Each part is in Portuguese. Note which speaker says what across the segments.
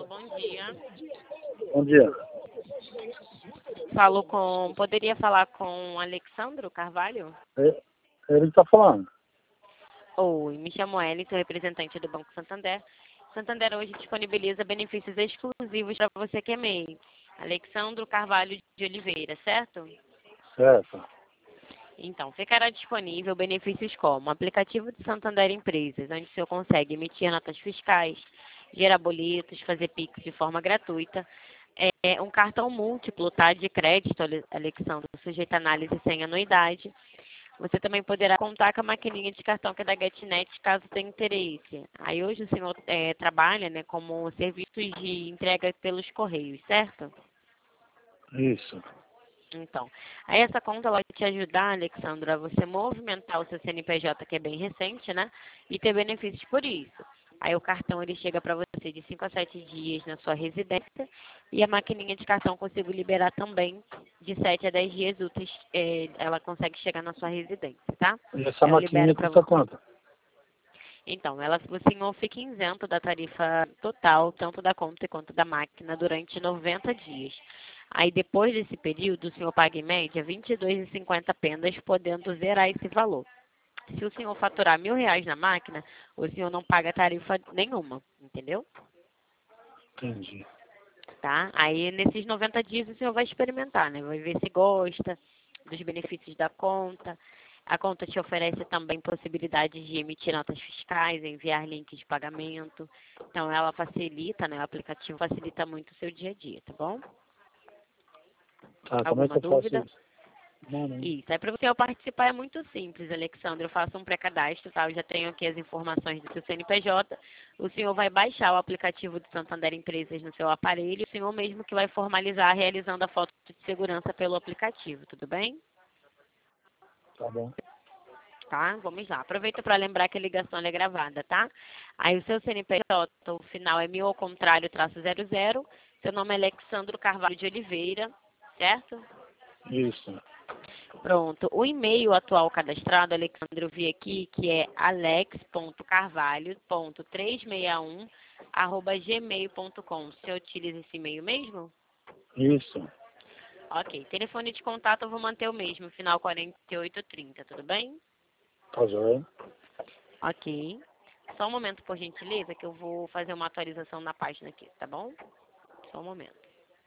Speaker 1: Alô, bom dia.
Speaker 2: Bom dia.
Speaker 1: Poderia falar com Alexandro Carvalho?
Speaker 2: Ele está falando.
Speaker 1: Oi, me chamo Ellen, sou representante do Banco Santander. Santander hoje disponibiliza benefícios exclusivos para você que é MEI. Alexandro Carvalho de Oliveira, certo?
Speaker 2: Certo.
Speaker 1: Então, ficará disponível benefícios como aplicativo de Santander Empresas, onde o senhor consegue emitir notas fiscais, gerar boletos, fazer Pix de forma gratuita. Um cartão múltiplo, tá, de crédito, Alexandro, sujeito a análise sem anuidade. Você também poderá contar com a maquininha de cartão que é da GetNet, caso tenha interesse. Aí hoje o senhor trabalha, né, como serviços de entrega pelos correios, certo?
Speaker 2: Isso.
Speaker 1: Então, aí essa conta vai te ajudar, Alexandra, a você movimentar o seu CNPJ, que é bem recente, né? E ter benefícios por isso. Aí o cartão ele chega para você de 5 a 7 dias na sua residência e a maquininha de cartão consigo liberar também de 7 a 10 dias úteis. Ela consegue chegar na sua residência, tá?
Speaker 2: E essa
Speaker 1: Eu libero
Speaker 2: maquininha
Speaker 1: para
Speaker 2: custa
Speaker 1: você.
Speaker 2: quanto?
Speaker 1: Então, o senhor fica isento da tarifa total, tanto da conta quanto da máquina, durante 90 dias. Aí, depois desse período, o senhor paga em média R$ 22,50 apenas, podendo zerar esse valor. Se o senhor faturar R$ 1.000 na máquina, o senhor não paga tarifa nenhuma, entendeu?
Speaker 2: Entendi.
Speaker 1: Tá? Aí, nesses 90 dias, o senhor vai experimentar, né? Vai ver se gosta dos benefícios da conta. A conta te oferece também possibilidades de emitir notas fiscais, enviar links de pagamento. Então, ela facilita, né? O aplicativo facilita muito o seu dia a dia, tá bom?
Speaker 2: Tá, como é que
Speaker 1: Alguma
Speaker 2: eu faço
Speaker 1: dúvida?
Speaker 2: isso? Não.
Speaker 1: Isso. Aí, para você participar é muito simples, Alexandre. Eu faço um pré-cadastro, tá? Eu já tenho aqui as informações do seu CNPJ. O senhor vai baixar o aplicativo do Santander Empresas no seu aparelho. O senhor mesmo que vai formalizar realizando a foto de segurança pelo aplicativo, tudo bem?
Speaker 2: Tá bom.
Speaker 1: Tá? Vamos lá. Aproveita para lembrar que a ligação ela é gravada, tá? Aí o seu CNPJ, o final é 1000 ao contrário, -00. Seu nome é Alexandro Carvalho de Oliveira, certo?
Speaker 2: Isso.
Speaker 1: Pronto. O e-mail atual cadastrado, Alexandre, eu vi aqui, que é alex.carvalho.361@gmail.com. Você utiliza esse e-mail mesmo?
Speaker 2: Isso.
Speaker 1: Ok. Telefone de contato eu vou manter o mesmo, final 4830, tudo bem?
Speaker 2: Tá joia?
Speaker 1: Ok. Só um momento, por gentileza, que eu vou fazer uma atualização na página aqui, tá bom? Só um momento.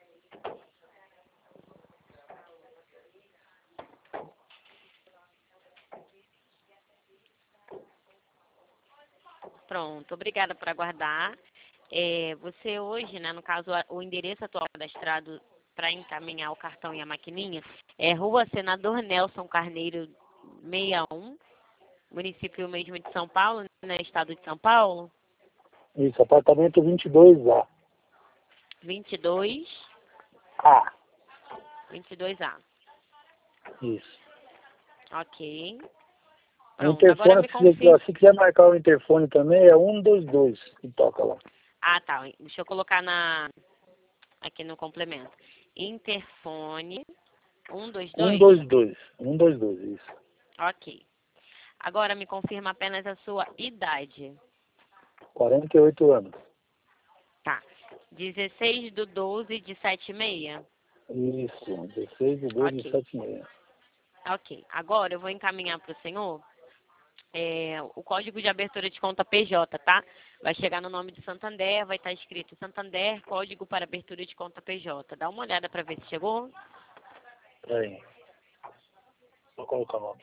Speaker 1: Pronto, obrigada por aguardar. Você hoje, né, no caso, o endereço atual cadastrado para encaminhar o cartão e a maquininha é Rua Senador Nelson Carneiro 61, município mesmo de São Paulo, né, estado de São Paulo,
Speaker 2: Isso, apartamento 22A.
Speaker 1: 22,
Speaker 2: Ah.
Speaker 1: 22A.
Speaker 2: Isso.
Speaker 1: Ok.
Speaker 2: O
Speaker 1: Pronto, agora
Speaker 2: interfone,
Speaker 1: me confirma.
Speaker 2: se quiser marcar o interfone também, é 122 que toca lá.
Speaker 1: Ah, tá. Deixa eu colocar aqui no complemento. Interfone 122.
Speaker 2: 122, isso.
Speaker 1: Ok. Agora me confirma apenas a sua idade.
Speaker 2: 48 anos.
Speaker 1: Tá. 16/12/76.
Speaker 2: Isso, 16 de 2 de
Speaker 1: Ok.
Speaker 2: 76.
Speaker 1: Ok. Agora eu vou encaminhar para o senhor o código de abertura de conta PJ, tá? Vai chegar no nome de Santander, vai estar escrito Santander, código para abertura de conta PJ. Dá uma olhada para ver se chegou.
Speaker 2: Peraí. Vou colocar lá.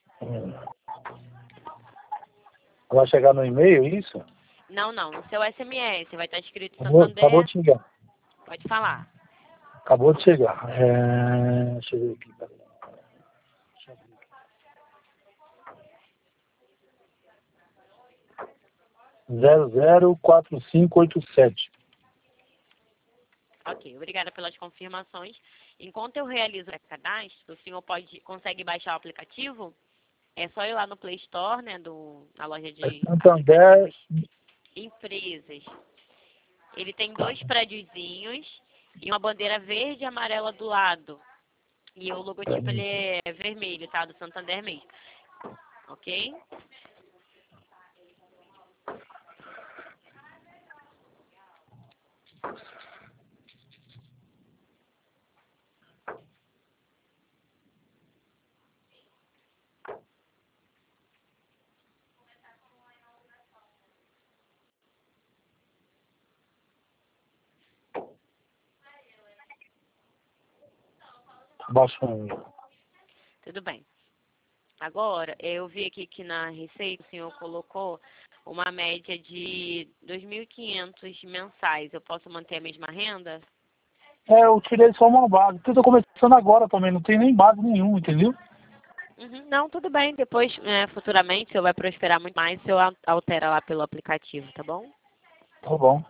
Speaker 2: Vai chegar no e-mail, isso?
Speaker 1: Não, no seu SMS vai estar escrito
Speaker 2: Acabou
Speaker 1: Santander.
Speaker 2: de chegar.
Speaker 1: Pode falar.
Speaker 2: Acabou de chegar. Deixa eu ver aqui. Peraí. Deixa eu ver aqui. 004587.
Speaker 1: Ok, obrigada pelas confirmações. Enquanto eu realizo o cadastro, o senhor consegue baixar o aplicativo? É só ir lá no Play Store, né, na loja de
Speaker 2: Santander.
Speaker 1: aplicativos empresas. Ele tem 2 prédiozinhos e uma bandeira verde e amarela do lado. E o logotipo ele é vermelho, tá? Do Santander mesmo. Ok?
Speaker 2: baixando.
Speaker 1: Tudo bem. Agora, eu vi aqui que na receita o senhor colocou uma média de 2.500 mensais. Eu posso manter a mesma renda?
Speaker 2: Eu tirei só uma base, porque eu tô começando agora também, não tem nem base nenhuma, entendeu?
Speaker 1: Uhum, não, tudo bem. Depois, futuramente, o senhor vai prosperar muito mais, o senhor altera lá pelo aplicativo, tá bom?
Speaker 2: Tá bom.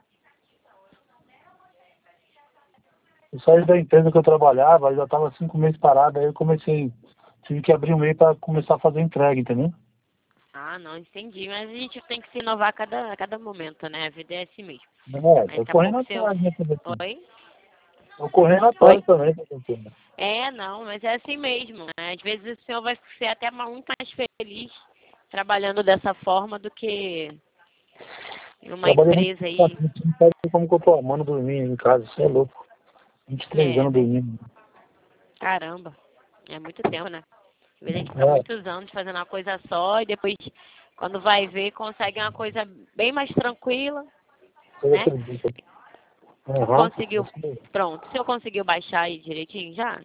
Speaker 2: Eu saí da empresa que eu trabalhava, já tava 5 meses parado, aí eu tive que abrir um meio para começar a fazer entrega, entendeu?
Speaker 1: Ah, não, entendi. Mas a gente tem que se inovar a cada momento, né? A vida é assim mesmo. Aí
Speaker 2: Tô
Speaker 1: daqui a
Speaker 2: correndo
Speaker 1: pouco o senhor...
Speaker 2: atrás, né, também.
Speaker 1: Oi?
Speaker 2: Tô correndo
Speaker 1: Oi?
Speaker 2: atrás também, tá.
Speaker 1: É, não, mas é assim mesmo, né? Às vezes o senhor vai ser até muito mais feliz trabalhando dessa forma do que em uma
Speaker 2: Trabalhei muito
Speaker 1: empresa aí.
Speaker 2: tempo, não sabe como que eu tô amando dormir em casa, você é louco. 23
Speaker 1: É,
Speaker 2: anos dormindo.
Speaker 1: caramba, é muito tempo, né? Às vezes a gente fica
Speaker 2: É,
Speaker 1: muitos anos fazendo uma coisa só e depois, quando vai ver, consegue uma coisa bem mais tranquila,
Speaker 2: você
Speaker 1: né?
Speaker 2: acredita. Aham.
Speaker 1: Conseguiu, pronto. O senhor conseguiu baixar aí direitinho já?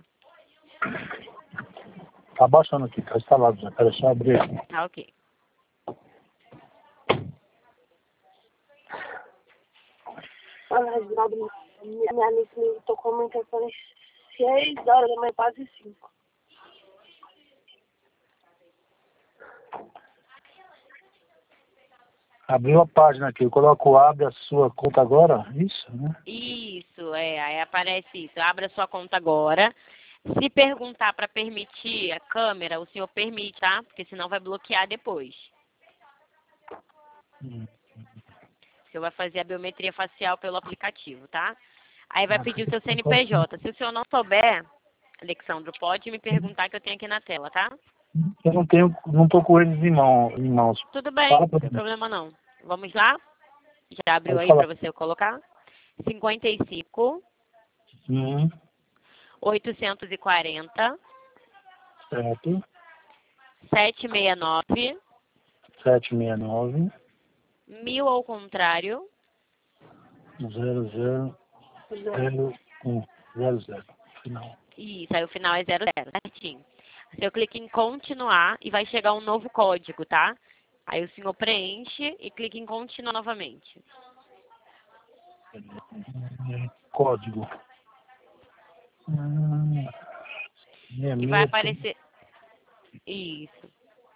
Speaker 2: Tá baixando aqui, tá instalado já. Pera, deixa eu abrir aqui.
Speaker 1: Tá, ok.
Speaker 3: Olha, Reginaldo, minha amiga me tocou meu telefone 6 horas da manhã, quase 5.
Speaker 2: Abriu a página aqui, eu coloco abre a sua conta agora, isso, né?
Speaker 1: Isso, aí aparece isso. Abra sua conta agora. Se perguntar para permitir a câmera, o senhor permite, tá? Porque senão vai bloquear depois.
Speaker 2: Hum.
Speaker 1: O senhor vai fazer a biometria facial pelo aplicativo, tá? Aí vai
Speaker 2: Ah,
Speaker 1: pedir o seu CNPJ. Se o senhor não souber, Alexandro, pode me perguntar que eu tenho aqui na tela, tá?
Speaker 2: eu não tô com eles em mãos.
Speaker 1: Tudo bem,
Speaker 2: Fala
Speaker 1: não
Speaker 2: pra
Speaker 1: tem
Speaker 2: mim.
Speaker 1: problema não. Vamos lá? Já abriu
Speaker 2: Pode
Speaker 1: aí
Speaker 2: falar.
Speaker 1: para você colocar? 55
Speaker 2: Hum,
Speaker 1: 840
Speaker 2: certo.
Speaker 1: 769
Speaker 2: 769
Speaker 1: 1000 ao contrário.
Speaker 2: 000100. Final.
Speaker 1: Isso, aí o final é 00, certinho. Você clica em continuar e vai chegar um novo código, tá? Aí o senhor preenche e clica em continuar novamente.
Speaker 2: Código.
Speaker 1: E vai
Speaker 2: 66
Speaker 1: aparecer. Isso.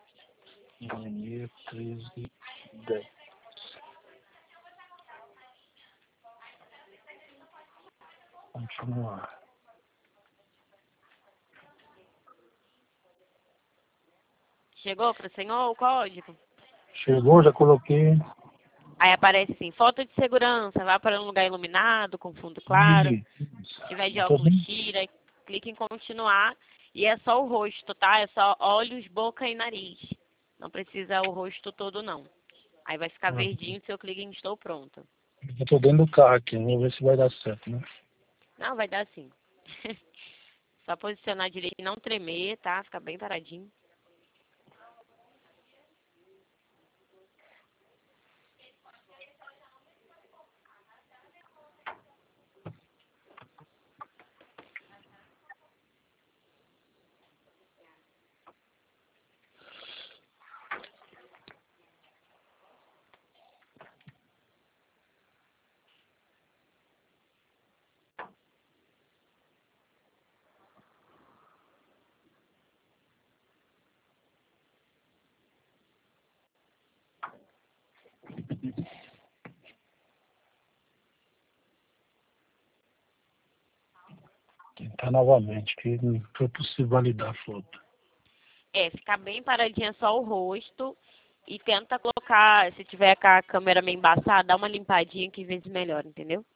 Speaker 2: 1310. Continuar.
Speaker 1: Chegou para o senhor o código?
Speaker 2: Chegou, já coloquei.
Speaker 1: Aí aparece assim, foto de segurança, vá para um lugar iluminado, com fundo claro.
Speaker 2: Isso.
Speaker 1: Se tiver de
Speaker 2: Tô
Speaker 1: óculos,
Speaker 2: bem.
Speaker 1: tira, clica em continuar. E é só o rosto, tá? É só olhos, boca e nariz. Não precisa o rosto todo, não. Aí vai ficar
Speaker 2: Ah,
Speaker 1: verdinho se eu clicar em estou pronto.
Speaker 2: eu tô dentro do carro aqui, vamos ver se vai dar certo, né?
Speaker 1: Não, vai dar sim. Só posicionar direito e não tremer, tá? Ficar bem paradinho.
Speaker 2: Tentar novamente, que não foi possível validar a foto.
Speaker 1: É, ficar bem paradinha só o rosto. E tenta colocar, se tiver com a câmera meio embaçada, dá uma limpadinha que às vezes melhora, entendeu?